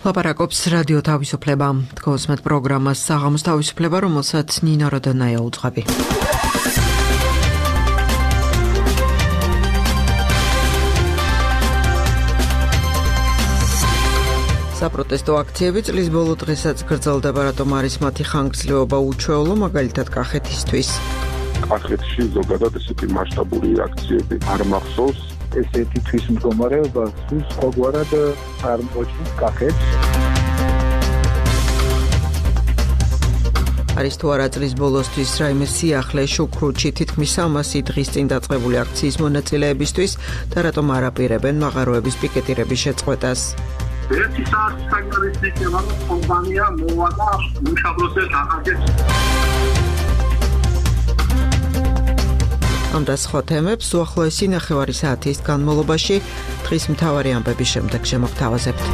ლაპარაკობს რადიო თავისუფლება. თქოსმეთ პროგრამას საღამოს თავისუფლება, რომელსაც ნინა როდანაია უძღვები. საპროტესტო აქციები წლის ბოლო დღესაც გრძელდება, რატომ არის მათი ხანგრძლივობა უჩვეულო, მაგალითად კახეთისთვის. კახეთში ზოგადად ესეთი მასშტაბური აქციები არ მახსოვს. ესეთი თვის მდგომარეობა სულ სხვაგვარად წარმოჩენს კახეთს. არის თუ არა წლის ბოლოსთვის რაიმე სიახლე შუქრუთში თითქმის 300 დღის წინ დაწყებული აქციის მონაწილეებისთვის და რატომ არ აპირებენ მაღაროების პიკეტირების შეწყვეტას. ერთი საათი საგარეშეა, კომპანია მოვადა მუშაბროსებს აღარგებს. ამ და სხვა თემებს უახლოესი ნახევარი საათის განმავლობაში დღის მთავარი ამბების შემდეგ შემოგთავაზებთ.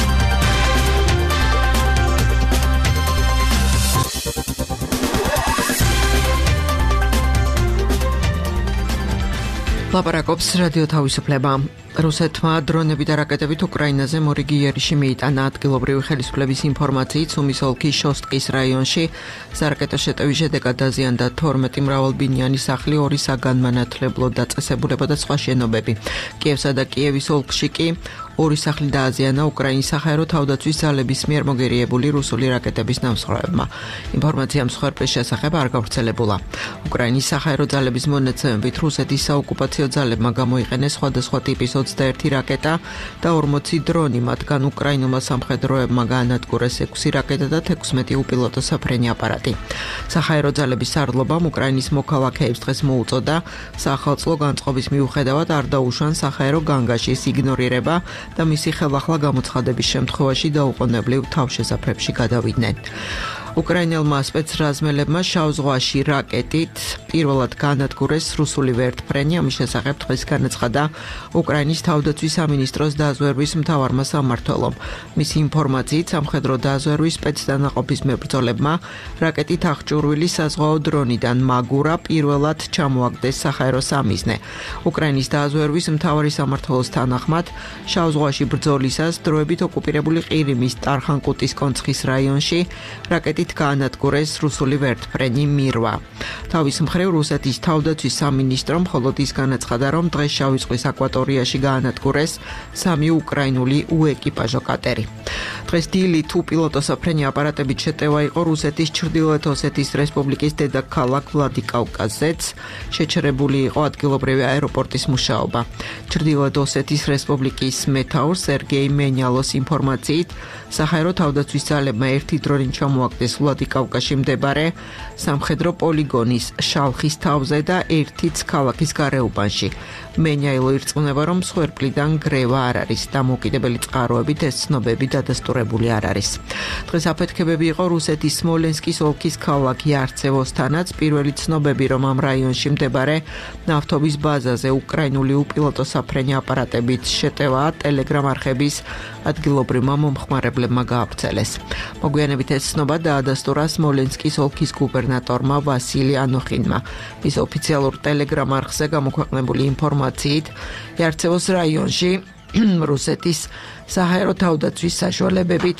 ლაპარაკობს რადიო თავისუფლება. რუსეთმა დრონები და რაკეტებით უკრაინაზე მორიგი იერიში მიიტანა. ადგილობრივი ხელისუფლების ინფორმაციით სუმის ოლქის შოსტკის რაიონში სარაკეტო შეტევის შედეგად დაზიანდა 12 მრავალბინიანი სახლი, 2 საგანმანათლებლო დაწესებულება და სხვა შენობები. კიევსა და კიევის ოლქში კი 2 სახლი დააზიანა უკრაინის საჰაერო თავდაცვის ძალების მიერ მოგერიებული რუსული რაკეტების ნამსხვრევებმა. ინფორმაცია მსხვერპლის შესახებ არ გავრცელებულა. უკრაინის საჰაერო ძალების მონაცემებით რუსეთის საოკუპაციო ძალებმა გამოიყენეს სხვადასხვა ტიპის 21 რაკეტა და 40 დრონი, მათგან უკრაინულმა სამხედროებმა გაანადგურეს 6 რაკეტა და 16 უპილოტო საფრენი აპარატი. საჰაერო ძალების სარდლობამ უკრაინის მოქალაქეებს დღეს მოუწოდა საახალწლო განწყობის მიუხედავად არ დაუშვან საჰაერო განგაშის იგნორირება და მისი ხელახლა გამოცხადების შემთხვევაში დაუყოვნებლივ თავშესაფრებში გადავიდნენ. უკრაინელმა სპეცრაზმელებმა შავ ზღვაში რაკეტით პირველად გაანადგურეს რუსული ვერტმფრენი. ამის შესახებ დღეს განაცხადა უკრაინის თავდაცვის სამინისტროს დაზვერვის მთავარმა სამმართველომ. მისი ინფორმაციით სამხედრო დაზვერვის სპეცდანაყოფის მებრძოლებმა რაკეტით აღჭურვილი საზღვაო დრონიდან მაგურა პირველად ჩამოაგდეს საჰაერო სამიზნე. უკრაინის დაზვერვის მთავარი სამმართველოს თანახმად შავ ზღვაში ბრძოლისას დროებით ოკუპირებული ყირიმის ტარხანკუტის კონცხის რაიონში რაკეტით გაანადგურეს რუსული ვერტმფრენი მირვა. თავის მხრივ რუსეთის თავდაცვის სამინისტრომ მხოლოდ ის განაცხადა, რომ დღეს შავი ზღვის აკვატორიაში გაანადგურეს 3 უკრაინული უეკიპაჟო კატერი. დღეს დილით უპილოტო საფრენი აპარატებით შეტევა იყო რუსეთის ჩრდილოეთ ოსეთის რესპუბლიკის დედაქალაქ ვლადიკავკაზზეც. შეჩერებული იყო ადგილობრივი აეროპორტის მუშაობა. ჩრდილოეთ ოსეთის რესპუბლიკის მეთაურ სერგეი მენიალოს ინფორმაციით საჰაერო თავდაცვის ძალებმა ერთი დრონი ჩამოაგდეს ვლადიკავკაზში მდებარე სამხედრო პოლიგონის შალხის თავზე და ერთიც ქალაქის გარეუბანში. მენიალო ირწმუნება, რომ მსხვერპლიდან გრევა არ არის. დამოუკიდებელი წყაროებით ეს ცნობები დადასტურებული არ არის. დღეს აფეთქებები იყო რუსეთის სმოლენსკის ოლქის ქალაქ იარცევოსთანაც. პირველი ცნობები, რომ ამ რაიონში მდებარე ნავთობის ბაზაზე უკრაინული უპილოტო საფრენი აპარატებით შეტევა ტელეგრამ არხების ადგილობრივმა მომხმარებლებმა გაავრცელეს. მოგვიანებით ეს ცნობა დაადასტურა სმოლენსკის ოლქის გუბერნატორმა ვასილი ანოხინმა. მის ოფიციალურ ტელეგრამ არხზე გამოქვეყნებული ინფორმაციით იარცევოს რაიონში რუსეთის საჰაერო თავდაცვის საშუალებებით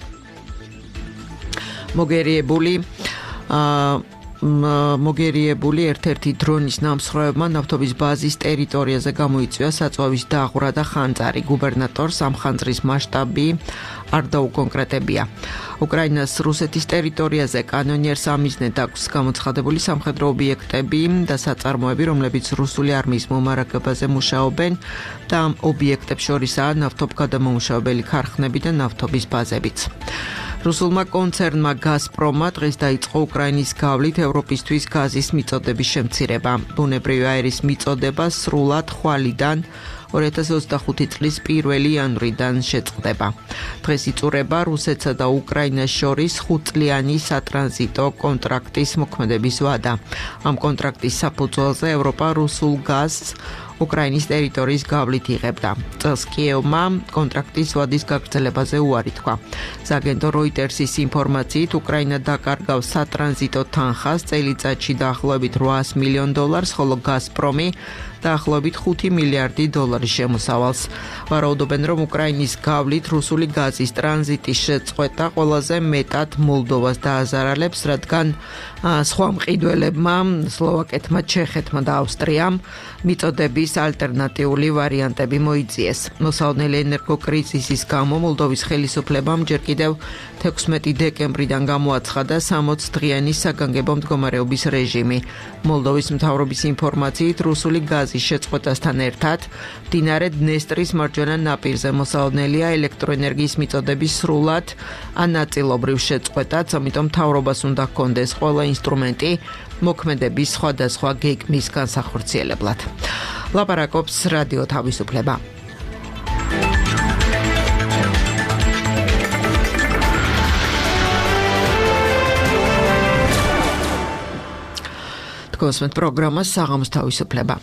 მოგერიებული ერთ-ერთი დრონის ნამსხვრევებმა ნავთობის ბაზის ტერიტორიაზე გამოიწვია საწვავის დაღვრა და ხანძარი. გუბერნატორს ამ ხანძრის მასშტაბი არ დაუკონკრეტებია. უკრაინას რუსეთის ტერიტორიაზე კანონიერ სამიზნედ აქვს გამოცხადებული სამხედრო ობიექტები და საწარმოები, რომლებიც რუსული არმიის მომარაგებაზე მუშაობენ და ამ ობიექტებს შორისაა ნავთობგადამამუშავებელი ქარხნები და ნავთობის ბაზებიც. რუსულმა კონცერნმა გაზპრომმა დღეს დაიწყო უკრაინის გავლით ევროპისთვის გაზის მიწოდების შემცირება. ბუნებრივი აირის მიწოდება სრულად ხვალიდან 2025 წლის 1 იანვრიდან შეწყდება. დღეს იწურება რუსეთსა და უკრაინას შორის 5-წლიანი სატრანზიტო კონტრაქტის მოქმედების ვადა. ამ კონტრაქტის საფუძველზე ევროპა რუსულ გაზს უკრაინის ტერიტორიის გავლით იღებდა. წელს კიევმა კონტრაქტის ვადის გაგრძელებაზე უარი თქვა. სააგენტო როიტერსის ინფორმაციით, უკრაინა დაკარგავს სატრანზიტო თანხას წელიწადში დაახლოებით $800 მილიონ, ხოლო გაზპრომი დაახლოებით $5 მილიარდი შემოსავალს. ვარაუდობენ, რომ უკრაინის გავლით რუსული გაზის ტრანზიტის შეწყვეტა ყველაზე მეტად მოლდოვას დააზარალებს, რადგან სხვა მყიდველებმა, სლოვაკეთმა, ჩეხეთმა და ავსტრიამ მიწოდების ალტერნატიული ვარიანტები მოიწიეს. მოსაოდნელი ენერგოკრიზისის გამო მოლდოვის ხელისუფლებამ ჯერ კიდევ 16 დეკემბრიდან გამოაცხადა 60 დღიანი საგანგებო მდგომარეობის რეჟიმი. მოლდოვის მთავრობის ინფორმაციით, რუსული გაზის შეწყვეტასთან ერთად მდინარე დნესტრის მარჯვენა ნაპირზე მოსაოდნელია ელექტროენერგიის მიწოდების სრულად ან ნაწილობრივ შეწყვეტაც, ამიტომ მთავრობას უნდა ჰქონდეს ყველა ინსტრუმენტი მოქმედების სხვადასხვა გეგმის განსახორციელებლად. ლაპარაკობს რადიო თავისუფლება. კონსმეთ პროგრამას საღამოს თავისუფლება.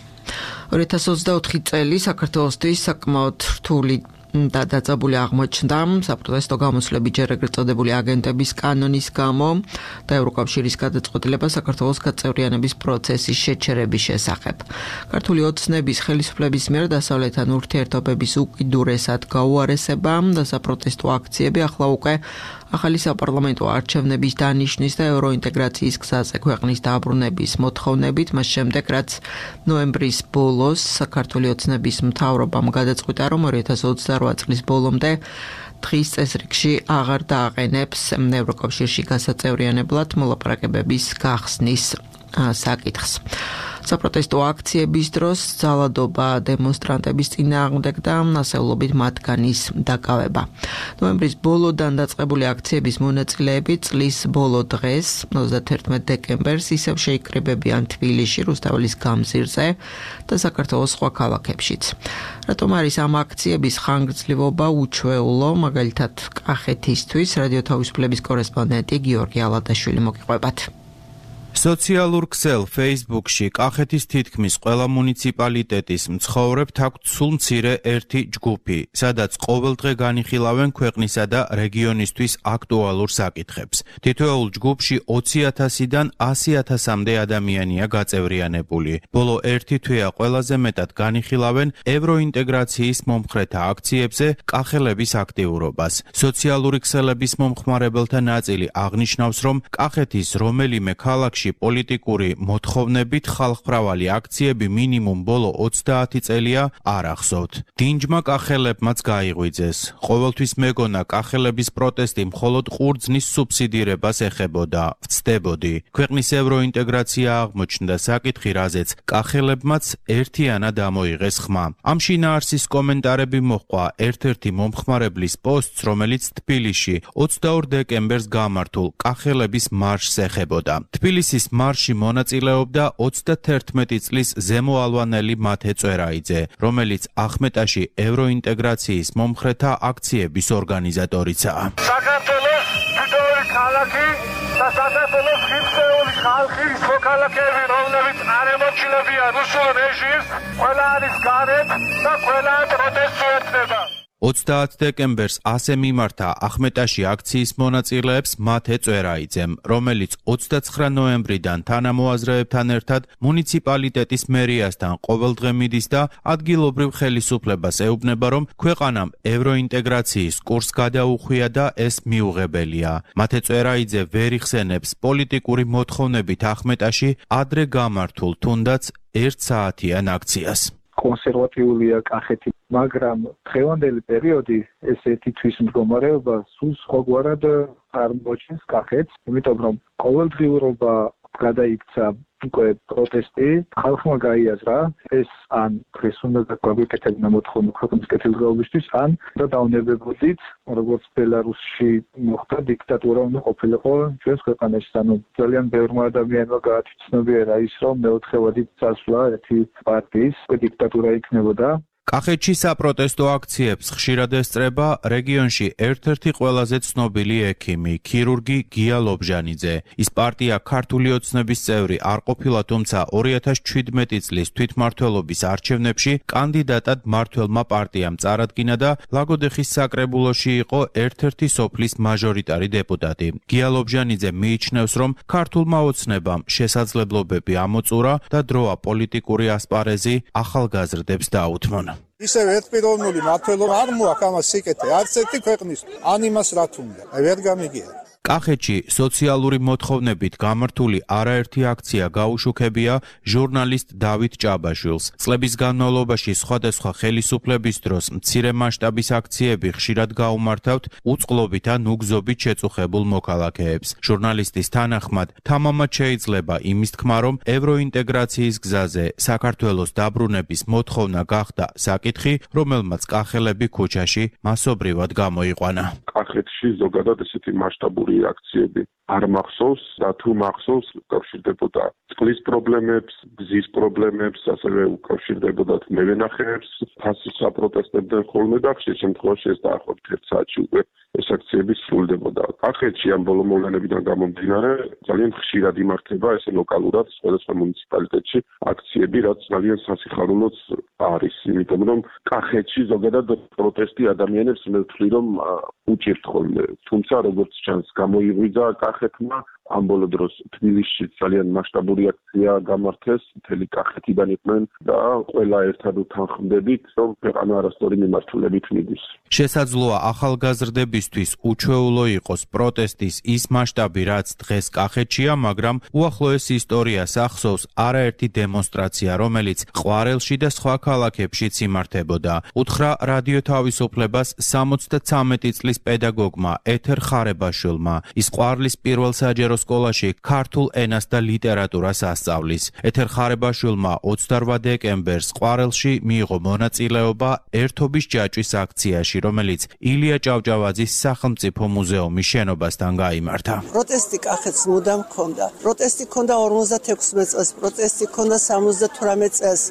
2024 წელი საქართველოსთვის საკმაოდ რთული და დაძაბული აღმოჩნდა საპროტესტო გამოსვლები ჯერ ეგრეთ წოდებული აგენტების კანონის გამო და ევროკავშირის გადაწყვეტილება საქართველოს გაწევრიანების პროცესის შეჩერების შესახებ. ქართული ოცნების ხელისუფლების მიერ დასავლეთთან ურთიერთობების უკიდურესად გაუარესება და საპროტესტო აქციები ახლა უკვე ახალი საპარლამენტო არჩევნების დანიშვნის და ევროინტეგრაციის გზაზე ქვეყნის დაბრუნების მოთხოვნებით, მას შემდეგ რაც ნოემბრის ბოლოს საქართველოს ოცნების მთავრობამ გადაწყვიტა, რომ 2028 წლის ბოლომდე დღის წესრიგში აღარ დააყენებს ევროკავშირში გასაწევრიანებლად მოლაპარაკებების გახსნის საკითხს. საპროტესტო აქციების დროს ძალადობა დემონსტრანტების წინააღმდეგ და ასეულობით მათგანის დაკავება. ნოემბრის ბოლოდან დაწყებული აქციების მონაწილეები წლის ბოლო დღეს, 31 დეკემბერს ისევ შეიკრიბებიან თბილისში, რუსთაველის გამზირზე და საქართველოს სხვა ქალაქებშიც. რატომ არის ამ აქციების ხანგრძლივობა უჩვეულო, მაგალითად კახეთისთვის რადიო თავისუფლების კორესპონდენტი გიორგი ალადაშვილი მოგიყვებათ. სოციალურ ქსელ Facebook-ში კახეთის თითქმის ყველა მუნიციპალიტეტის მცხოვრებთ აქვთ სულ მცირე ერთი ჯგუფი, სადაც ყოველდღე განიხილავენ ქვეყნისა და რეგიონისთვის აქტუალურ საკითხებს. თითოეულ ჯგუფში 20,000-დან 100,000-მდე ადამიანია გაწევრიანებული. ბოლო ერთი თვეა ყველაზე მეტად განიხილავენ ევროინტეგრაციის მომხრეთა აქციებზე კახელების აქტიურობას. სოციალური ქსელების მომხმარებელთა ნაწილი აღნიშნავს, რომ კახეთის რომელიმე ქალაქში პოლიტიკური მოთხოვნებით ხალხმრავალი აქციები მინიმუმ ბოლო 20 წელია არ ახსოვთ. დინჯმა კახელებმაც გაიღვიძეს. ყოველთვის მეგონა კახელების პროტესტი მხოლოდ ყურძნის სუბსიდირებას ეხებოდა. ვწდებოდი. ქვეყნის ევროინტეგრაცია აღმოჩნდა საკითხი, რაზეც კახელებმაც ერთიანად ამოიღეს ხმა. ამ შინაარსის კომენტარები მოჰყვა ერთ-ერთი მომხმარებლის პოსტს, რომელიც თბილისში 22 დეკემბერს გამართულ კახელების მარშს ეხებოდა. თბილისის მარში მონაწილეობდა 31 წლის ზემოალვანელი მათე წერაიძე, რომელიც ახმეტაში ევროინტეგრაციის მომხრეთა აქციების ორგანიზატორიცაა. საქართველოს თითოეული ქალაქი და საქართველოს ხილხეული ხალხი, მოქალაქეები, რომლებიც არ ემორჩილებიან რუსულ რეჟიმს, ყველა არის გარეთ და ყველა პროტესტს უერთდება. 30 დეკემბერს ასე მიმართა ახმეტაში აქციის მონაწილეებს მათე წერაიძემ, რომელიც 29 ნოემბრიდან თანამოაზრეებთან ერთად მუნიციპალიტეტის მერიასთან ყოველდღე მიდის და ადგილობრივ ხელისუფლებას ეუბნება, რომ ქვეყანამ ევროინტეგრაციის კურსს გადაუხვია და ეს მიუღებელია. მათე წერაიძე ვერ იხსენებს პოლიტიკური მოთხოვნებით ახმეტაში ადრე გამართულ თუნდაც 1 საათიან აქციას. კონსერვატიულია კახეთი, მაგრამ დღევანდელი პერიოდი ესეთი თვის მდგომარეობა სულ სხვაგვარად აღმოჩენს კახეთს, იმიტომ რომ ყოველდღიურობა გადაიქცა უკვე პროტესტი, ხალხმა გაიაზრა, ეს ან დღეს უნდა გაგვიკეთებინა მოთხოვნა ქვეყნის კეთილდღეობისთვის, ან და დავნებებოდით, როგორც ბელარუსში მოხდა დიქტატურა უნდა ყოფილიყო ჩვენს ქვეყანაში, ანუ ძალიან ბევრმა ადამიანმა გაათვითცნობიერა ის, რომ მეოთხე ვადით წასვლა ერთი პარტიის დიქტატურა იქნებოდა. კახეთში საპროტესტო აქციებს ხშირად ესწრება რეგიონში ერთ-ერთი ყველაზე ცნობილი ექიმი, ქირურგი გია ლობჟანიძე. ის პარტია ქართული ოცნების წევრი არ ყოფილა, თუმცა 2017 წლის თვითმმართველობის არჩევნებში კანდიდატად მმართველმა პარტიამ წარადგინა და ლაგოდეხის საკრებულოში იყო ერთ-ერთი სოფლის მაჟორიტარი დეპუტატი. გია ლობჟანიძე მიიჩნევს, რომ ქართულმა ოცნებამ შესაძლებლობები ამოწურა და დროა პოლიტიკური ასპარეზი ახალგაზრდებს დაუთმონ. ისევ ერთპიროვნული მმართველობა არ მოაქვს ამას სიკეთე, არც ერთი ქვეყნის, ან იმას რა თუნდა, ვერ გამიგია. კახეთში სოციალური მოთხოვნებით გამართული არაერთი აქცია გაუშუქებია ჟურნალისტ დავით ჭაბაშვილს. წლების განმავლობაში სხვადასხვა ხელისუფლების დროს მცირე მასშტაბის აქციები ხშირად გაუმართავთ უწყლობით ან უგზობით შეწუხებულ მოქალაქეებს. ჟურნალისტის თანახმად, თამამად შეიძლება იმის თქმა, რომ ევროინტეგრაციის გზაზე საქართველოს დაბრუნების მოთხოვნა გახდა საკითხი, რომელმაც კახელები ქუჩაში მასობრივად გამოიყვანა. კახეთში ზოგადად ესეთი მასშტაბური აქციები არ მახსოვს და თუ მახსოვს უკავშირდებოდა წყლის პრობლემებს, გზის პრობლემებს, ასევე უკავშირდებოდა მევენახეებს, ფასის საპროტესტებდნენ ხოლმე და ხშირ შემთხვევაში ეს დაახლოებით 1 საათში უკვე ეს აქციები სრულდებოდა. კახეთში ამ ბოლო მოვლენებიდან გამომდინარე ძალიან ხშირად იმართება ესე ლოკალურად სხვადასხვა მუნიციპალიტეტში აქციები, რაც ძალიან სასიხარულოც არის, იმიტომ რომ კახეთში ზოგადად პროტესტი ადამიანებს მე ვთვლი რომ უჭირთ ხოლმე. თუმცა როგორც ჩანს გამოიღვიძა კახეთმა ამ ბოლო დროს თბილისში ძალიან მასშტაბური აქცია გამართეს, მთელი კახეთიდან იყვნენ და ყველა ერთად უთანხმდებით, რომ ქვეყანა არასწორი მიმართულებით მიდის. შესაძლოა ახალგაზრდებისთვის უჩვეულო იყოს პროტესტის ის მასშტაბი, რაც დღეს კახეთშია, მაგრამ უახლოეს ისტორიას ახსოვს არაერთი დემონსტრაცია, რომელიც ყვარელში და სხვა ქალაქებშიც იმართებოდა. უთხრა რადიო თავისუფლებას 73 წლის პედაგოგმა ეთერ ხარებაშვილმა. ის ყვარლის პირველ საჯარო სკოლაში ქართულ ენას და ლიტერატურას ასწავლის. ეთერ ხარებაშვილმა 28 დეკემბერს ყვარელში მიიღო მონაწილეობა ერთობის ჯაჭვის აქციაში, რომელიც ილია ჭავჭავაძის სახელმწიფო მუზეუმის შენობასთან გაიმართა. პროტესტი კახეთს მუდამ ჰქონდა. პროტესტი ჰქონდა 56 წელს, პროტესტი ჰქონდა 78 წელს.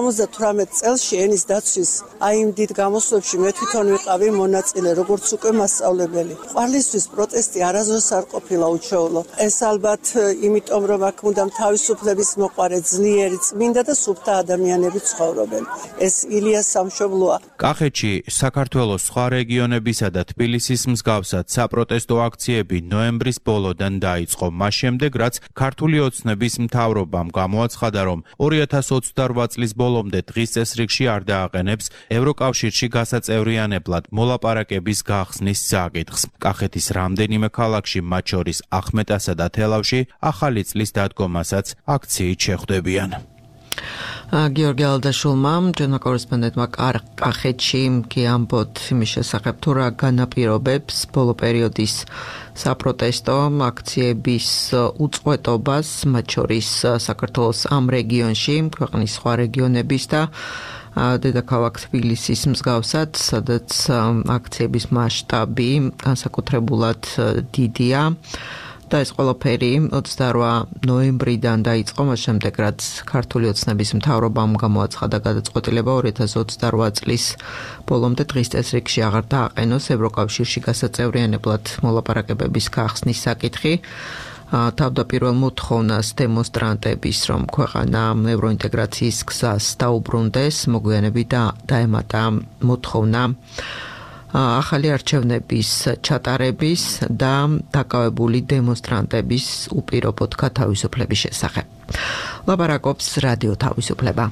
78 წელში ენის დაცვის აი იმ დიდ გამოსვლებში მე თვითონ ვიყავი მონაწილე, როგორც უკვე მასწავლებელი. ყვარლისთვის პროტესტი არასდროს არ ყოფილა უჩვეულო. ეს ალბათ იმიტომ რომ აქ მუდამ თავისუფლების მოყვარე ძლიერი წმინდა და სუფთა ადამიანები ცხოვრობენ. ეს ილიას სამშობლოა. კახეთში საქართველოს სხვა რეგიონებისა და თბილისის მსგავსად საპროტესტო აქციები ნოემბრის ბოლოდან დაიწყო, მას შემდეგ რაც ქართული ოცნების მთავრობამ გამოაცხადა, რომ 2028 წლის ბოლომდე დღის წესრიგში არ დააყენებს ევროკავშირში გასაწევრიანებლად მოლაპარაკების გახსნის საკითხს. კახეთის რამდენიმე ქალაქში, მათ შორის ახმეტასა და თელავში, ახალი წლის დადგომასაც აქციით შეხვდებიან. გიორგი ალდაშულმა, ჯონა კორესპონდენტმა კახეთში გიამბოთ იმის შესახებ, თუ რა განაპირობებს ბოლო პერიოდის საპროტესტო აქციების უწყვეტობას, მათ შორის საქართველოს ამ რეგიონში, ქვეყნის სხვა რეგიონების და დედაქალაქ თბილისის მსგავსად, სადაც აქციების მასშტაბი განსაკუთრებულად დიდია. და ეს ყველაფერი 28 ნოემბრიდან დაიწყო, მას შემდეგ რაც ქართული ოცნების მთავრობამ გამოაცხადა გადაწყვეტილება 2028 წლის ბოლომდე დღის წესრიგში აღარ დააყენოს ევროკავშირში გასაწევრიანებლად მოლაპარაკებების გახსნის საკითხი. თავდაპირველ მოთხოვნას დემონსტრანტების, რომ ქვეყანა ევროინტეგრაციის გზას დაუბრუნდეს, მოგვიანებით დაემატა მოთხოვნა ახალი არჩევნების ჩატარების და დაკავებული დემონსტრანტების უპირობოდ გათავისუფლების შესახებ. ლაპარაკობს რადიო თავისუფლება.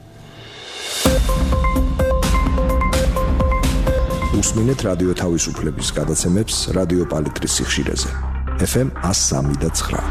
უსმენთ რადიო თავისუფლების გადაცემებს რადიო პალიტრის სიხშირეზე. FM 103.9.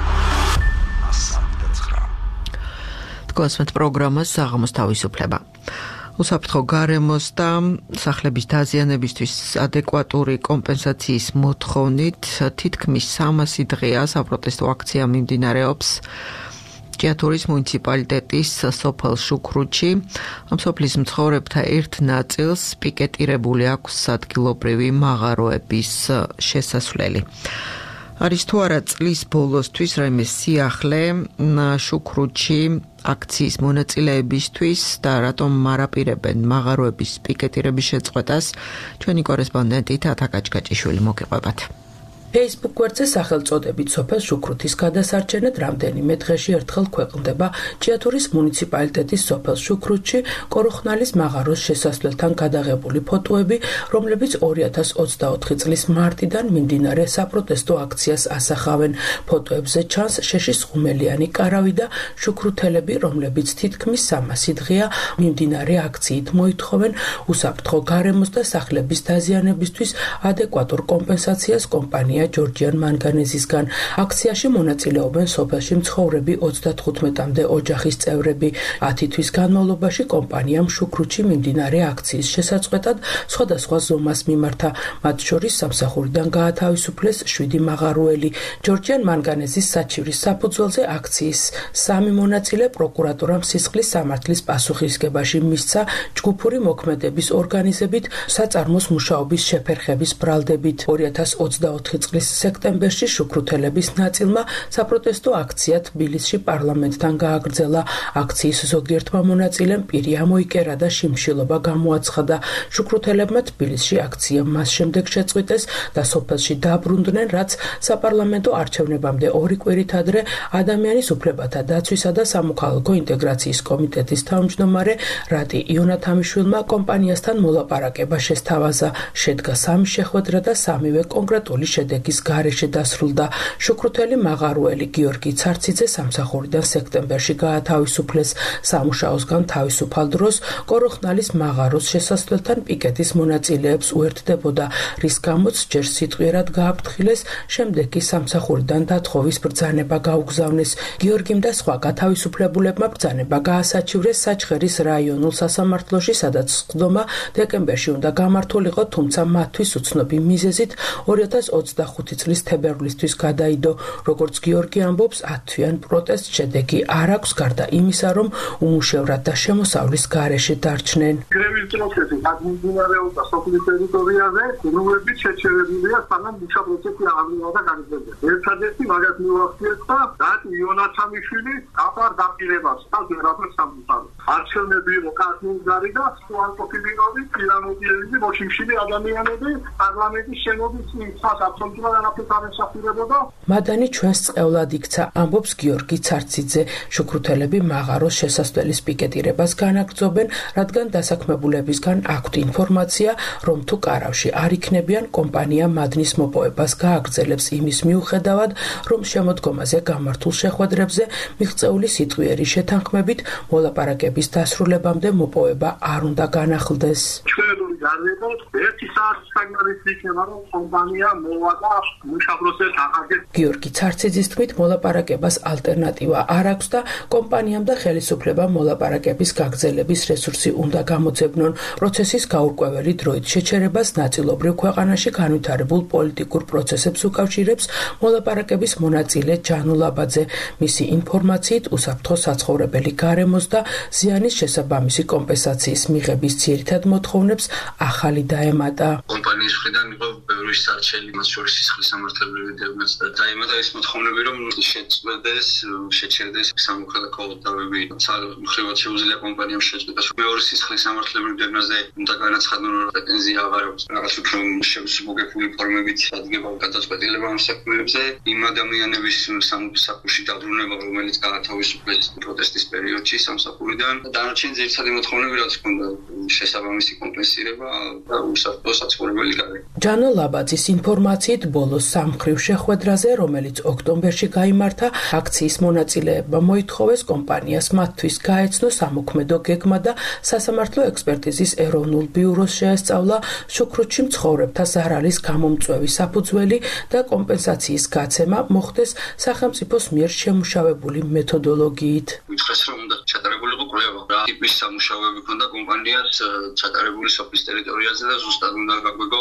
თქვენს პროგრამას საღამოს თავისუფლება. უსაფრთხო გარემოს და სახლების დაზიანებისთვის ადეკვატური კომპენსაციის მოთხოვნით თითქმის 300 დღეა საპროტესტო აქცია მიმდინარეობს ჭიათურის მუნიციპალიტეტის სოფელ შუქრუთში. ამ სოფლის მცხოვრებთა ერთ ნაწილს პიკეტირებული აქვს ადგილობრივი მაღაროების შესასვლელი. არის თუ არა წლის ბოლოსთვის რაიმე სიახლე შუქრუთში აქციის მონაწილეებისთვის და რატომ მარაპირებენ მაღაროების პიკეტირების შეწყვეტას, ჩვენი კორესპონდენტი თათა კაჭკაჭიშვილი მოგიყვებათ. Facebook გვერდზე სახელწოდებით სოფელ შუქრუთის გადასარჩენად რამდენიმე დღეში ერთხელ ქვეყნდება ჭიათურის მუნიციპალიტეტის სოფელ შუქრუთში კოროხნალის მაღაროს შესასვლელთან გადაღებული ფოტოები, რომლებიც 2024 წლის მარტიდან მიმდინარე საპროტესტო აქციას ასახავენ. ფოტოებზე ჩანს შეშის ხუმელიანი კარავი და შუქრუთელები, რომლებიც თითქმის 300 დღეა მიმდინარე აქციით მოითხოვენ უსაფრთხო გარემოს და სახლების დაზიანებისთვის ადეკვატურ კომპენსაციას კომპანია ჯორჯიან მანგანეზისგან. აქციაში მონაწილეობენ სოფელში მცხოვრები 35-მდე ოჯახის წევრები. 10 თვის განმავლობაში კომპანიამ შუქრუთში მიმდინარე აქციის შესაწყვეტად სხვადასხვა ზომას მიმართა. მათ შორის სამსახურიდან გაათავისუფლეს 7 მაღაროელი. ჯორჯიან მანგანეზის საჩივრის საფუძველზე აქციის 3 მონაწილე პროკურატურამ სისხლის სამართლის პასუხისგებაში მისცა ჯგუფური მოქმედების ორგანიზებით საწარმოს მუშაობის შეფერხების ბრალდებით. 2024 წლის სექტემბერში შუქრუთელების ნაწილმა საპროტესტო აქცია თბილისში პარლამენტთან გააგრძელა. აქციის ზოგიერთმა მონაწილემ პირი ამოიკერა და შიმშილობა გამოაცხადა. შუქრუთელებმა თბილისში აქცია მას შემდეგ შეწყვიტეს და სოფელში დაბრუნდნენ, რაც საპარლამენტო არჩევნებამდე 2 კვირით ადრე ადამიანის უფლებათა დაცვისა და სამოქალაქო ინტეგრაციის კომიტეტის თავმჯდომარე რატი იონათამიშვილმა კომპანიასთან მოლაპარაკება შესთავაზა. შედგა 3 შეხვედრა და 3-ვე კონკრეტული შედეგის გარეშე დასრულდა. შუქრუთელი მაღაროელი გიორგი ცარციძე სამსახურიდან სექტემბერში გაათავისუფლეს. სამუშაოსგან თავისუფალ დროს კოროხნალის მაღაროს შესასვლელთან პიკეტის მონაწილეებს უერთდებოდა, რის გამოც ჯერ სიტყვიერად გააფრთხილეს, შემდეგ კი სამსახურიდან დათხოვის ბრძანება გაუგზავნეს. გიორგიმ და სხვა გათავისუფლებულებმა ბრძანება გაასაჩივრეს საჩხერის რაიონულ სასამართლოში, სადაც სხდომა დეკემბერში უნდა გამართულიყო, თუმცა მათთვის უცნობი მიზეზით 2025 წლის თებერვლისთვის გადაიდო. როგორც გიორგი ამბობს, 10 თვიან პროტესტ შედეგი არ აქვს, გარდა იმისა, რომ უმუშევრად და შემოსავლის გარეშე დარჩნენ. გრევის პროცესი გამიმდინარეობდა სოფლის ტერიტორიაზე, რომლებიც შეჩერებულია, სანამ მუშა პროცესი აღიარა და განვითარდა. ერთადერთი მაგას მივახციეთ და რატი იონათამიშვილი აფარ დაპირებას და ზერაფერს სამწარო. არჩევნები იყო კასმინგარი და სუანკოფილინოვი, პირამოდიელი, მოშიმშილი ადამიანები პარლამენტის შენობის წინას აბსოლუტურად არაფერს არ ესახურებოდა. მადანი ჩვენს წევლად იქცა, ამბობს გიორგი ცარციძე. შუქრუთელები მაღაროს შესასვლელის პიკეტირებას განაგრძობენ, რადგან დასაქმებულებისგან აქვთ ინფორმაცია, რომ თუ კარავში არ იქნებიან, კომპანია მადნის მოპოვებას გააგრძელებს იმის მიუხედავად, რომ შემოდგომაზე გამართულ შეხვედრებზე მიღწეული სიტყვიერი შეთანხმებით მოლაპარაკების დასრულებამდე მოპოვება არ უნდა განახლდეს. ერთი საათის საგნალის იქნება, რომ კომპანია მოვა და მუშა პროცესს აღარდეს. გიორგი ცარციძის თქმით, მოლაპარაკებას ალტერნატივა არ აქვს და კომპანიამ და ხელისუფლებამ მოლაპარაკების გაგრძელების რესურსი უნდა გამოძებნონ. პროცესის გაურკვეველი დროით შეჩერებას ნაწილობრივ ქვეყანაში განვითარებულ პოლიტიკურ პროცესებს უკავშირებს მოლაპარაკების მონაწილე ჯანო ლაბაძე. მისი ინფორმაციით, უსაფრთხო საცხოვრებელი გარემოს და ზიანის შესაბამისი კომპენსაციის მიღების ძირითად მოთხოვნებს ახალი დაემატა. კომპანიის მხრიდან იყო ბევრი სარჩელი, მათ შორის სისხლის სამართლებრივი დევნაც და დაემატა ეს მოთხოვნები, რომ შეწყვეტდეს, შეჩერდეს სამოქალაქო დავები. მხრივად შეუძლია კომპანიამ შეწყვეტას. მეორე სისხლის სამართლებრივი დევნაზე უნდა განაცხადონ, რომ პრეტენზია აღარ აქვს. რაღაც უფრო შემსუბუქებული ფორმებით ადგება გადაწყვეტილება ამ საქმეებზე. იმ ადამიანების სამსახურში დაბრუნება, რომელიც გაათავისუფლეს პროტესტის პერიოდში სამსახურიდან. დანარჩენი ძირითადი მოთხოვნები რაც ჰქონდა, შესაბამისი კომპენსირება და უსაფრთხო საცხოვრებელი გარემო. ჯანო ლაბაძის ინფორმაციით, ბოლოს სამმხრივ შეხვედრაზე, რომელიც ოქტომბერში გაიმართა, აქციის მონაწილეებმა მოითხოვეს კომპანიას მათთვის გაეცნო სამოქმედო გეგმა და სასამართლო ექსპერტიზის ეროვნულ ბიუროს შეესწავლა შუქრუთში მცხოვრებთა ზარალის გამომწვევი საფუძველი და კომპენსაციის გაცემა მოხდეს სახელმწიფოს მიერ შემუშავებული მეთოდოლოგიით. უთხრეს, რომ უნდა ჩატარებულიყო კვლევა, რა ტიპის სამუშაოები ქონდა კომპანიას ჩატარებული სოფლის ტერიტორიაზე და ზუსტად უნდა გაგვიგო რა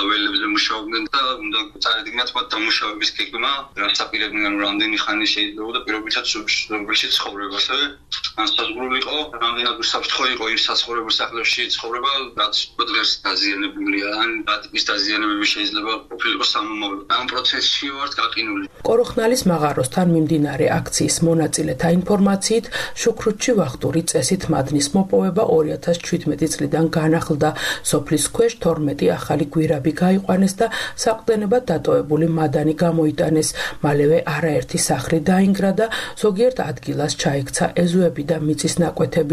ველებზე მუშაობდნენ და უნდა წარადგინათ მათ დამუშავების გეგმა, რაც აპირებდნენ რამდენი ხანი შეიძლება და პირობითად სუბსიდიარული ცხოვრება, ასევე განსაზღვრული იყო, რამდენად უსაფრთხო იყო იმ საცხოვრებელ სახლებში ცხოვრება, რაც დღეს დაზიანებულია, ან ტიპის დაზიანებები შეიძლება ყოფილიყო სამომავლოდ. ამ პროცესში ვართ გაყინული. კოროხნალის მაღაროსთან მიმდინარე აქციის მონაწილეთა ინფორმაციით, შუქრუთში ვახტური წესით მადნის მოპოვება 2017 წლიდან განახლდა. სოფლის ქვეშ 12 ახალი გვირაბი გაიყვანეს და საყრდენებად დატოვებული მადანი გამოიტანეს. მალევე არაერთი სახლი დაინგრა და ზოგიერთ ადგილას ჩაიქცა ეზოები და მიწის ნაკვეთები.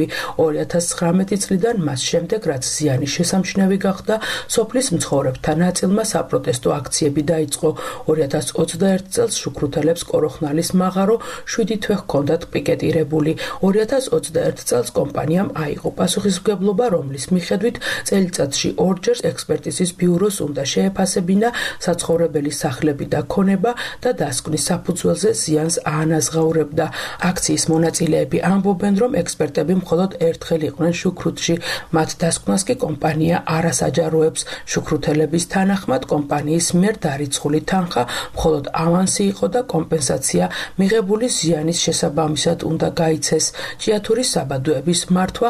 2019 წლიდან მას შემდეგ, რაც ზიანი შესამჩნევი გახდა, სოფლის მცხოვრებთა ნაწილმა საპროტესტო აქციები დაიწყო. 2021 წელს შუქრუთელებს კოროხნალის მაღარო 7 თვე ჰქონდათ პიკეტირებული. 2021 წელს კომპანიამ აიღო პასუხისმგებლობა, რომლის მიხედვით წელიწადში ორჯერ ექსპერტიზის ბიუროს უნდა შეეფასებინა საცხოვრებელი სახლები და ქონება და დასკვნის საფუძველზე ზიანს აანაზღაურებდა. აქციის მონაწილეები ამბობენ, რომ ექსპერტები მხოლოდ ერთხელ იყვნენ შუქრუთში. მათ დასკვნას კი კომპანია არასაჯაროებს. შუქრუთელების თანახმად კომპანიის მიერ დარიცხული თანხა მხოლოდ ავანსი იყო და კომპენსაცია მიღებული ზიანის შესაბამისად უნდა გაიცეს. ჭიათურის საბადოების მართვა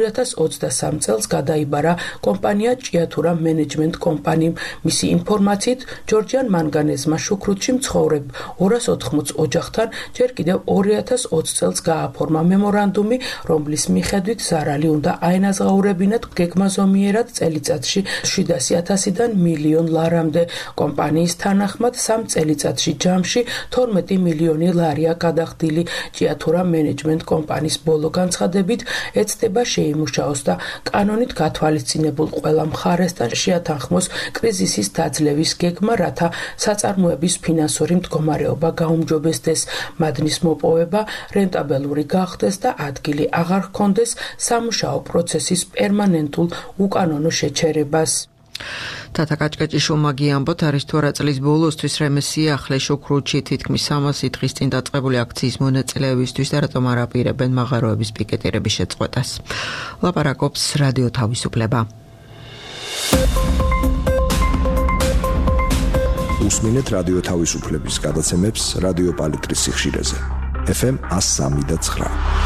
2023 წელს გადაიბარა კომპანია ჭიათურა მენეჯმენტ კომპანიამ. მისი ინფორმაციით, ჯორჯიან მანგანეზმა შუქრუთში მცხოვრებ 280 ოჯახთან ჯერ კიდევ 2020 წელს გააფორმა მემორანდუმი, რომლის მიხედვით ზარალი უნდა აენაზღაურებინათ გეგმაზომიერად წელიწადში 700,000-დან მილიონ ლარამდე. კომპანიის თანახმად 3 წელიწადში ჯამში 12 მილიონი ლარია გადახდილი. ჭიათურა მენეჯმენტ კომპანიის ბოლო განცხადებით ეცდება შეიმუშაოს და კანონით გათვალისწინებულ ყველა მხარესთან შეათანხმოს კრიზისის დაძლევის გეგმა, რათა საწარმოების ფინანსური მდგომარეობა გაუმჯობესდეს, მადნის მოპოვება რენტაბელური გახდეს და ადგილი აღარ ჰქონდეს სამუშაო პროცესის პერმანენტულ უკანონო შეჩერებას. თათა კაჭკაჭიშვილმა ამბოთ, არის თუ არა წლის ბოლოსთვის რემე სიახლე შუქრუთში თითქმის 300 დღის წინ დაწყებული აქციის მონაწილეებისთვის და რატომ არ აპირებენ მაღაროების პიკეტირების შეწყვეტას. ლაპარაკობს რადიო თავისუფლება. უსმინეთ რადიო თავისუფლების გადაცემებს რადიო პალიტრის სიხშირეზე. FM 103.9.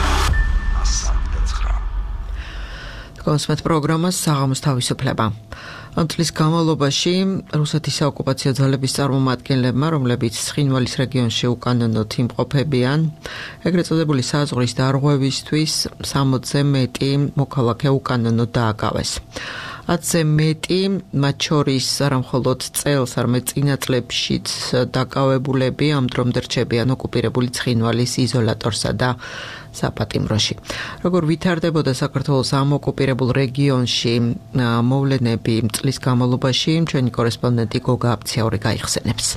კონსმეთ პროგრამას საღამოს თავისუფლება. ამ წლის განმავლობაში რუსეთის საოკუპაციო ძალების წარმომადგენლებმა, რომლებიც ცხინვალის რეგიონში უკანონოდ იმყოფებიან, ეგრეთ წოდებული საზღვრის დარღვევისთვის 60-ზე მეტი მოქალაქე უკანონოდ დააკავეს. 10-ზე მეტი, მათ შორის არა მხოლოდ წელს, არამედ წინა წლებშიც დაკავებულები ამ დრომდე რჩებიან ოკუპირებული ცხინვალის იზოლატორსა და საპატიმროში. როგორ ვითარდებოდა საქართველოს ამ ოკუპირებულ რეგიონში მოვლენები წლის განმავლობაში, ჩვენი კორესპონდენტი გოგა აფციაური გაიხსენებს.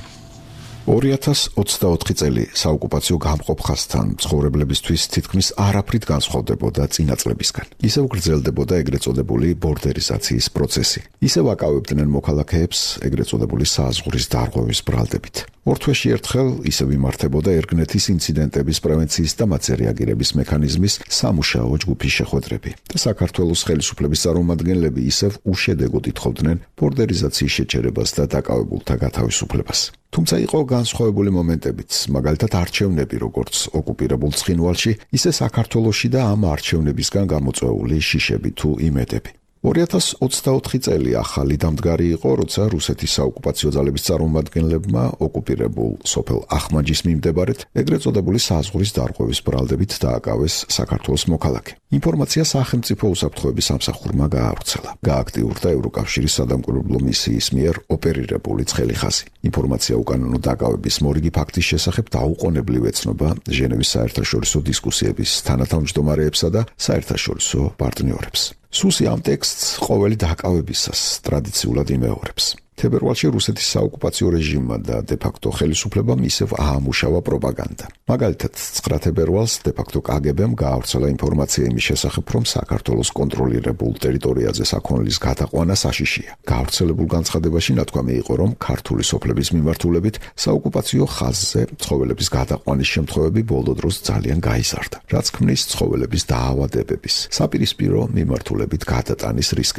2024 წელი საოკუპაციო გამყოფხასთან მცხოვრებლებისთვის თითქმის არაფრით განსხვავდებოდა წინა წლებისგან. ისევ გრძელდებოდა ეგრეთ წოდებული ბორდერიზაციის პროცესი. ისევ აკავებდნენ მოქალაქეებს ეგრეთ წოდებული საზღვრის დარღვევის ბრალდებით. ორ თვეში ერთხელ ისევ იმართებოდა ერგნეთის ინციდენტების პრევენციის და მათზე რეაგირების მექანიზმის სამუშაო ჯგუფის შეხვედრები. და საქართველოს ხელისუფლების წარმომადგენლები ისევ უშედეგოდ ითხოვდნენ ბორდერიზაციის შეჩერებას და დაკავებულთა გათავისუფლებას. თუმცა იყო განსხვავებული მომენტებიც, მაგალითად არჩევნები როგორც ოკუპირებულ ცხინვალში, ისე საქართველოში და ამ არჩევნებისგან გამოწვეული შიშები თუ იმედები. 2024 წელი ახალი დამდგარი იყო, როცა რუსეთის საოკუპაციო ძალების წარმომადგენლებმა ოკუპირებულ სოფელ ახმაჯის მიმდებარედ ეგრეთ წოდებული საზღვრის დარღვევის ბრალდებით დააკავეს საქართველოს მოქალაქე. ინფორმაცია სახელმწიფო უსაფრთხოების სამსახურმა გაავრცელა. გააქტიურდა ევროკავშირის სადამკვირვებლო მისიის მიერ ოპერირებული ცხელი ხაზი. ინფორმაცია უკანონო დაკავების მორიგი ფაქტის შესახებ დაუყოვნებლივ ეცნობა ჟენევის საერთაშორისო დისკუსიების თანათავმჯდომარეებსა და საერთაშორისო პარტნიორებს. სუსი ამ ტექსტს ყოველი დაკავებისას ტრადიციულად იმეორებს. თებერვალში რუსეთის საოკუპაციო რეჟიმმა და დე-ფაქტო ხელისუფლებამ ისევ აამუშავა პროპაგანდა. მაგალითად, 9 თებერვალს დე-ფაქტო კგბ-მ გაავრცელა ინფორმაცია იმის შესახებ, რომ საქართველოს კონტროლირებულ ტერიტორიაზე საქონლის გადაყვანა საშიშია. გაავრცელებულ განცხადებაში ნათქვამი იყო, რომ ქართული სოფლების მიმართულებით საოკუპაციო ხაზზე ცხოველების გადაყვანის შემთხვევები ბოლო დროს ძალიან გაიზარდა, რაც ქმნის ცხოველების დაავადებების, საპირისპირო მიმართულებით გადატანის რისკებს.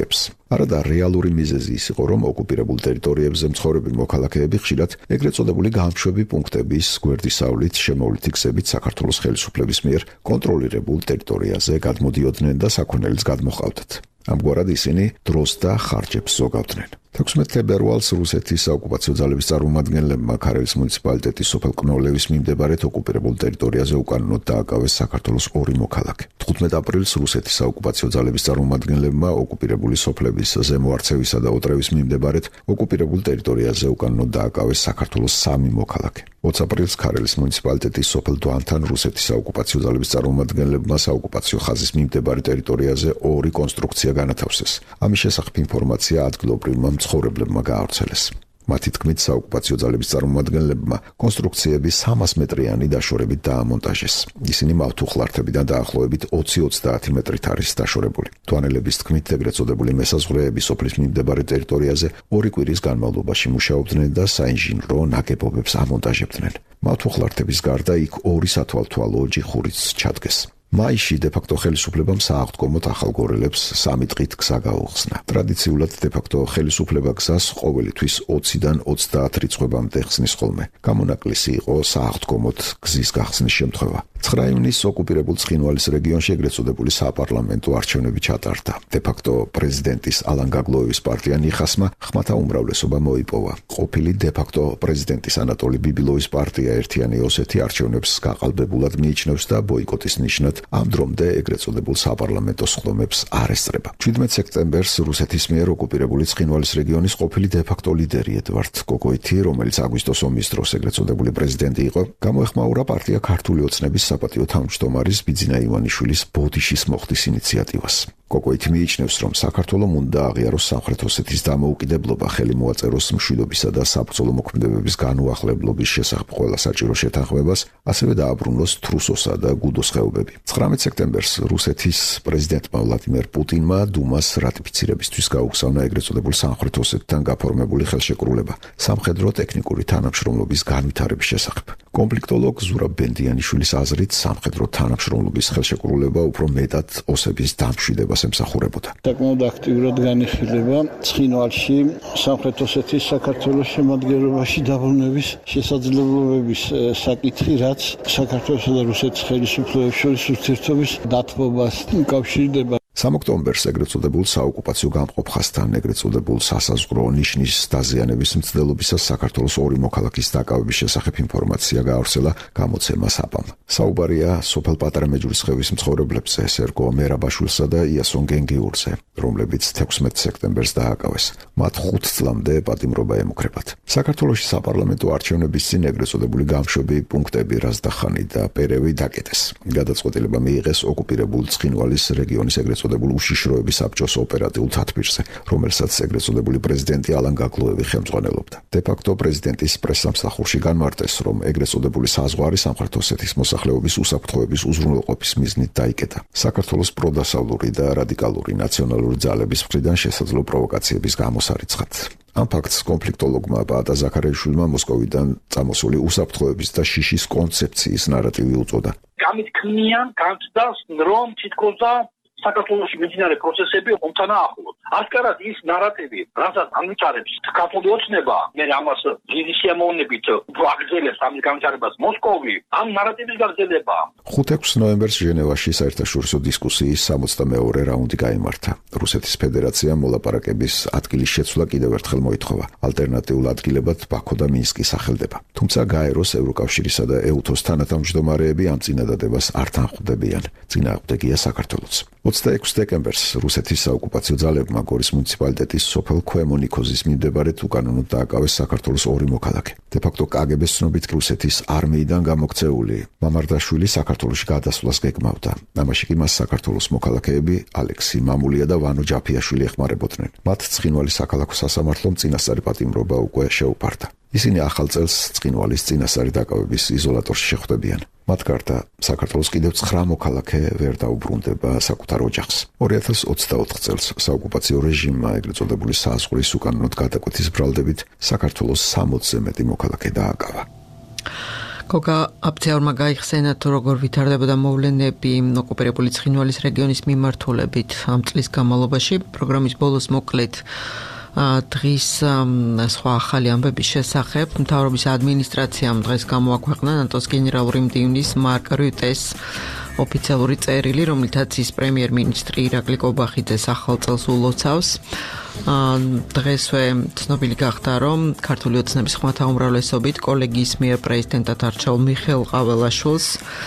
არადა რეალური მიზეზი ის იყო, რომ ოკუპირებულ ტერიტორიებზე მცხოვრები მოქალაქეები ხშირად ეგრეთ წოდებული გამშვები პუნქტების გვერდისავლით შემოვლითი გზებით საქართველოს ხელისუფლების მიერ კონტროლირებულ ტერიტორიაზე გადმოდიოდნენ და საქონელიც გადმოჰყავდათ. ამგვარად ისინი დროს და ხარჯებს ზოგავდნენ. 16 თებერვალს რუსეთის საოკუპაციო ძალების წარმომადგენლებმა ქარელის მუნიციპალიტეტის სოფელ ყნოლევის მიმდებარედ ოკუპირებულ ტერიტორიაზე უკანონოდ დააკავეს საქართველოს 2 მოქალაქე. 15 აპრილს რუსეთის საოკუპაციო ძალების წარმომადგენლებმა ოკუპირებული სოფლების ზემოარცევისა და ოტრევის მიმდებარედ ოკუპირებულ ტერიტორიაზე უკანონოდ დააკავეს საქართველოს 3 მოქალაქე. 20 აპრილს ქარელის მუნიციპალიტეტის სოფელ დვანთან რუსეთის საოკუპაციო ძალების წარმომადგენლებმა საოკუპაციო ხაზის მიმდებარე ტერიტორიაზე 2 კონსტრუქცია განათავსეს. ამის შესახებ ინფორმაცია ადგილობრივმა მცხოვრებლებმა გაავრცელეს. მათი თქმით, საოკუპაციო ძალების წარმომადგენლებმა კონსტრუქციები 300 მეტრიანი დაშორებით დაამონტაჟეს. ისინი მავთუხლართებიდან დაახლოებით 20-30 მეტრით არის დაშორებული. მტვანელების თქმით, ეგრეთ წოდებული მესაზღვრეები სოფლის მიმდებარე ტერიტორიაზე 2 კვირის განმავლობაში მუშაობდნენ და საინჟინრო ნაგებობებს ამონტაჟებდნენ. მავთუხლართების გარდა იქ 2 სათვალთვალო ჯიხურიც ჩადგეს. მაისში დე-ფაქტო ხელისუფლებამ სააღდგომოდ ახალგორელებს 3 დღით გზა გაუხსნა. ტრადიციულად დე-ფაქტო ხელისუფლება გზას ყოველი თვის 20-დან 30 რიცხვებამდე ხსნის ხოლმე. გამონაკლისი იყო სააღდგომოდ გზის გახსნის შემთხვევა. 9 ივნის ოკუპირებულ ცხინვალის რეგიონში ეგრეთ წოდებული საპარლამენტო არჩევნები ჩატარდა. დე-ფაქტო პრეზიდენტის ალან გაგლოევის პარტია ნიხასმა ხმათა უმრავლესობა მოიპოვა. ყოფილი დე-ფაქტო პრეზიდენტის ანატოლი ბიბილოვის პარტია ერთიანი ოსეთი არჩევნებს გაყალბებულად მიიჩნევს და ბოიკოტის ნიშნად ამ დრომდე ეგრეთ წოდებულ საპარლამენტო სხდომებს არ ესწრება. 17 სექტემბერს რუსეთის მიერ ოკუპირებული ცხინვალის რეგიონის ყოფილი დე-ფაქტო ლიდერი ედვარდ კოკოითი, რომელიც აგვისტოს ომის დროს ეგრეთ წოდებული პრეზიდენტი იყო, გამოეხმაურა პარტია ქართული ოცნების საპატიო თავმჯდომარის ბიძინა ივანიშვილის ბოდიშის მოხდის ინიციატივას. კოკოითი მიიჩნევს, რომ საქართველომ უნდა აღიაროს სამხრეთ ოსეთის დამოუკიდებლობა, ხელი მოაწეროს მშვიდობისა და საბრძოლო მოქმედებების განუახლებლობის შესახებ ყველა საჭირო შეთანხმებას, ასევე დააბრუნოს თრუსოსა და გუდოს ხეობები. 19 სექტემბერს რუსეთის პრეზიდენტმა ვლადიმერ პუტინმა დუმას რატიფიცირებისთვის გაუგზავნა ეგრეთ წოდებულ სამხრეთ ოსეთთან გაფორმებული ხელშეკრულება სამხედრო ტექნიკური თანამშრომლობის განვითარების შესახებ. კონფლიქტოლოგ ზურაბ ბენდიანიშვილის აზრით, სამხედრო თანამშრომლობის ხელშეკრულება უფრო მეტად ოსების დამშვიდებას ემსახურებოდა. საკმაოდ აქტიურად განიხილება ცხინვალში სამხრეთ ოსეთის საქართველოს შემადგენლობაში დაბრუნების შესაძლებლობების საკითხი, რაც საქართველოსა და რუსეთის ხელისუფლებებს შორის ურთიერთობის დათბობას უკავშირდება. 3 ოქტომბერს ეგრეთ წოდებულ საოკუპაციო გამყოფ ხაზთან ეგრეთ წოდებულ სასაზღვრო ნიშნის დაზიანების მცდელობისას საქართველოს 2 მოქალაქის დაკავების შესახებ ინფორმაცია გაავრცელა გამოცემა საპამ. საუბარია სოფელ პატარა მეჯვრისხევის მცხოვრებლებზე სერგო მერაბაშვილსა და იასონ გენგიურზე, რომლებიც 16 სექტემბერს დააკავეს. მათ 5 წლამდე პატიმრობა ემუქრებათ. საქართველოში საპარლამენტო არჩევნების წინ ეგრეთ წოდებული გამშვები პუნქტები რაზდახანი და პერევი დაკეტეს. გადაწყვეტილება მიიღეს ოკუპირებულ ცხინვალის რეგიონის ეგრეთ წოდებული უშიშროების საბჭოს ოპერატიულ თათბირზე, რომელსაც ეგრეთ წოდებული პრეზიდენტი ალან გაგლოევი ხელმძღვანელობდა. დე-ფაქტო პრეზიდენტის პრესსამსახურში განმარტეს, რომ ეგრეთ წოდებული საზღვარი სამხრეთ ოსეთის მოსახლეობის უსაფრთხოების უზრუნველყოფის მიზნით დაიკეტა. საქართველოს პროდასავლური და რადიკალური ნაციონალური ძალების მხრიდან შესაძლო პროვოკაციების გამოსარიცხად. ამ ფაქტს კონფლიქტოლოგმა ბაატა ზაქარიაშვილმა მოსკოვიდან წამოსული უსაფრთხოების და შიშის კონცეფციის ნარატივი უწოდა. გამით ქმნიან განცდას, რომ თითქოს საქართველოში მიმდინარე პროცესები ომთან ახლოს. ასკარად ის ნარატივი, რასაც განვითარებს ქართული ოცნება, მე ამას დიდი სიამოვნებით ვაგრძელებს ამის განვითარებას მოსკოვი, ამ ნარატივის გაგრძელება. 5-6 ნოემბერს ჟენევაში საერთაშორისო დისკუსიის 62-ე რაუნდი გაიმართა. რუსეთის ფედერაციამ მოლაპარაკების ადგილის შეცვლა კიდევ ერთხელ მოითხოვა. ალტერნატიულ ადგილებად ბაქო და მინსკი სახელდება. თუმცა გაეროს, ევროკავშირისა და ეუთოს თანათავმჯდომარეები ამ წინადადებას არ თანხმდებიან. წინააღმდეგია საქართველოც. 26 დეკემბერს რუსეთის საოკუპაციო ძალებმა გორის მუნიციპალიტეტის სოფელ ქვემონიქოზის მიმდებარედ უკანონოდ დააკავეს საქართველოს 2 მოქალაქე. დე-ფაქტო კგბ-ს ცნობით რუსეთის არმიიდან გამოქცეული მამარდაშვილი საქართველოში გადასვლას გეგმავდა. ამაში კი მას საქართველოს მოქალაქეები ალექსი მამულია და ვანო ჯაფიაშვილი ეხმარებოდნენ. მათ ცხინვალის საქალაქო სასამართლომ წინასწარი პატიმრობა უკვე შეუპარდა. ისინი ახალ წელს ცხინვალის წინასწარი დაკავების იზოლატორში შეხვდებიან. მათ გარდა საქართველოს კიდევ 9 მოქალაქე ვერ დაუბრუნდება საკუთარ ოჯახს. 2024 წელს საოკუპაციო რეჟიმმა ეგრეთ წოდებული საზღვრის უკანონოდ გადაკვეთის ბრალდებით საქართველოს 60-ზე მეტი მოქალაქე დააკავა. გოგა აფცეორმა გაიხსენა თუ როგორ ვითარდებოდა მოვლენები ოკუპირებული ცხინვალის რეგიონის მიმართულებით ამ წლის განმავლობაში. პროგრამის ბოლოს მოკლედ დღის სხვა ახალი ამბების შესახებ მთავრობის ადმინისტრაციამ დღეს გამოაქვეყნა ნატოს გენერალური მდივნის მარკ რუტეს ოფიციალური წერილი, რომლითაც ის პრემიერ-მინისტრი ირაკლი კობახიძეს ახალ წელს ულოცავს. დღესვე ცნობილი გახდა, რომ ქართული ოცნების ხმათა უმრავლესობით კოლეგიის მიერ პრეზიდენტად არჩეულ მიხეილ ყაველაშვილს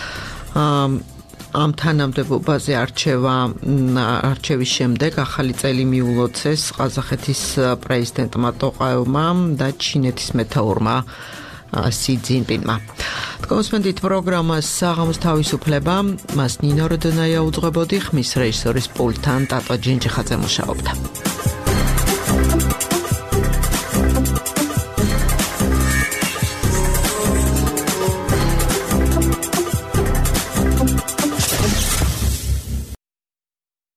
ამ თანამდებობაზე არჩევის შემდეგ ახალი წელი მიულოცეს ყაზახეთის პრეზიდენტმა ტოყაევმა და ჩინეთის მეთაურმა სი ძინპინმა. Თქვენსმენდით პროგრამას საღამოს თავისუფლება, მას ნინო როდონაია უძღვებოდი, ხმის რეჟისორის პულტთან ტატო ჯინჯიხაძე მუშაობდა.